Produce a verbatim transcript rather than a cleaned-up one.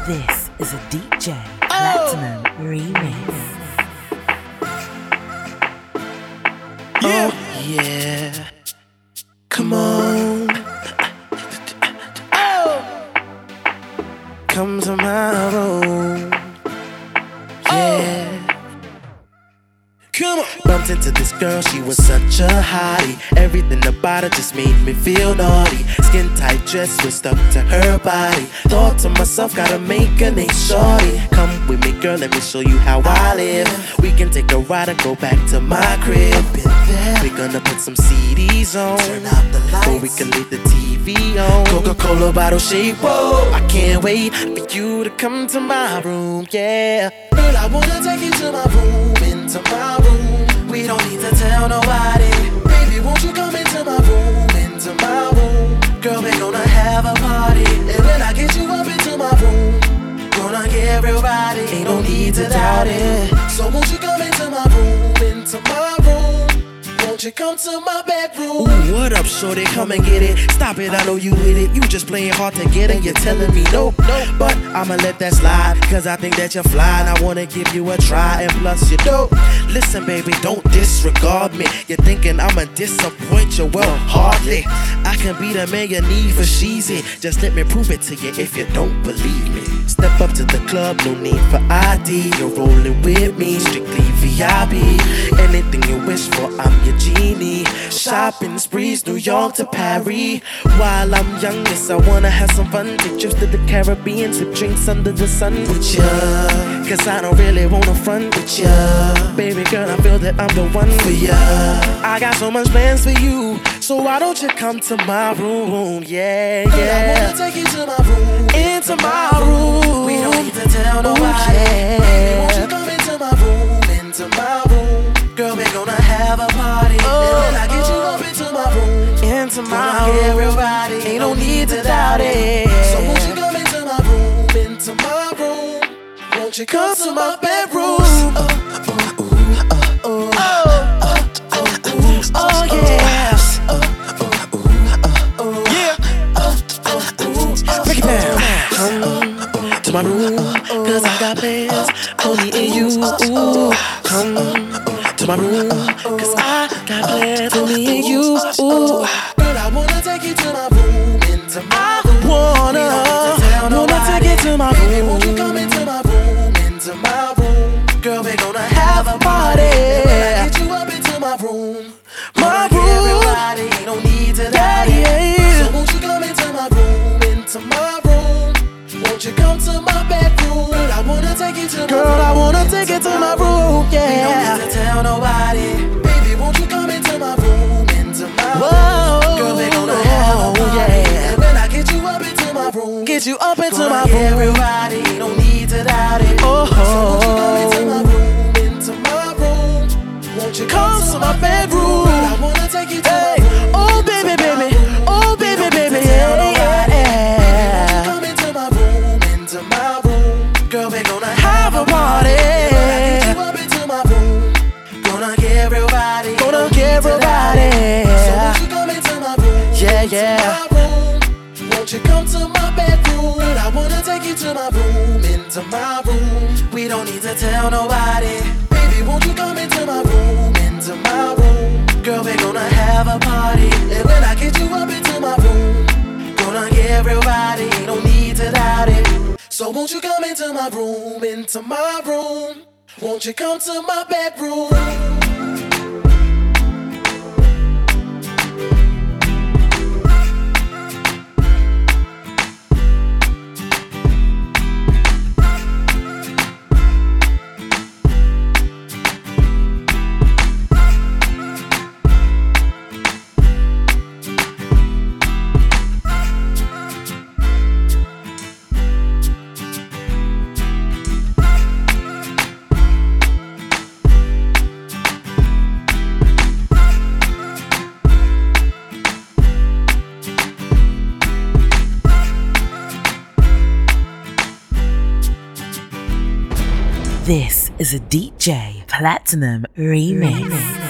This is a D J Platinum oh. remix. Yeah. Oh, yeah. Come on. Oh. Come to my room. Yeah. Come on. Bumped into this girl, she was such a hottie. Everything about her just made me feel naughty. Skin tight dress was stuck to her body. Thought to myself, gotta make a name shorty. Come with me, girl, let me show you how I live. We can take a ride and go back to my crib. We're gonna put some C Ds on, turn out the lights, or we can leave the T V on. Coca-Cola bottle shape, whoa. I can't wait for you to come to my room, yeah. Girl, I wanna take you to my room, into my room. We don't need to tell nobody. Baby, won't you come into my room, into my room. Girl, we're gonna have a party. And when I get you up into my room, gonna get real body. Ain't no need to doubt it. So won't you come into my room, into my room. Won't you come to my bedroom? Ooh, what up, shorty? Come and get it. Stop it, I know you with it. You just playing hard to get it. You're telling me no, no, but I'ma let that slide. Cause I think that you're fly and I wanna give you a try. And plus you're dope. Listen, baby, don't disregard me. You're thinking I'ma disappoint you? Well, hardly. I can be the man you need for sheezy. Just let me prove it to you if you don't believe me. Step up to the club, no need for I D. You're rolling with me, strictly V I P. Anything you wish for, I'm your genie. Shopping sprees, New York to Paris. While I'm young, yes, I wanna have some fun. Take trips to the Caribbean, sip drinks under the sun with ya. Cause I don't really wanna front with ya. Baby girl, I feel that I'm the one for ya. I got so much plans for you, so why don't you come to my room? Yeah, yeah. I wanna take you to my room, into my room. We don't need to tell nobody. Ooh, yeah. Baby, won't you come into my room, into my room. Girl, we're gonna have a party. Oh, and when I get you up into my room, into my room, everybody, ain't no need to doubt it. So won't you come into my room, into my room. Won't you come to my bedroom? Oh, oh, oh, oh, oh, oh, oh, oh, yeah. Break it down. Come to my room, cause I got plans for me and you. Come to my room, cause I got plans for me and you. Ooh. Girl, I wanna take you to my room, into my room. Wanna, wanna take you to my room. Baby, won't you come into my room, into my room. Girl, we're gonna have a party. When I get you up into my room, my room. Everybody, ain't no need to doubt it. So won't you come into my room, into my room. Won't you come to my bedroom? Girl, I wanna take you to my Girl, room. Girl, I wanna take you to my room, yeah. We don't need to tell nobody. Baby, won't you come into my room, into my Whoa, room? Girl, we're gonna have a party. Yeah. And when I get you up into my room, get you up into my room, everybody, don't need to doubt it. Oh, so won't you come into my room, into my room? Won't you come, come to my bedroom? Girl, I wanna take you to hey. my room. Oh, baby, baby. Oh, baby, baby, yeah, yeah, yeah. Girl, we're gonna have a party. Get you up into my room. Gonna get everybody. Gonna get everybody. So won't you come into my room? Yeah, yeah. My room. Won't you come to my bedroom? Girl, I wanna take you to my room, into my room. We don't need to tell nobody. Baby, won't you come into my room, into my room? Girl, we're gonna have a party. And when I get you up into my room, gonna get everybody. No need to doubt it. So won't you come into my room, into my room? Won't you come to my bedroom? This is a D J Platinum remix. remix.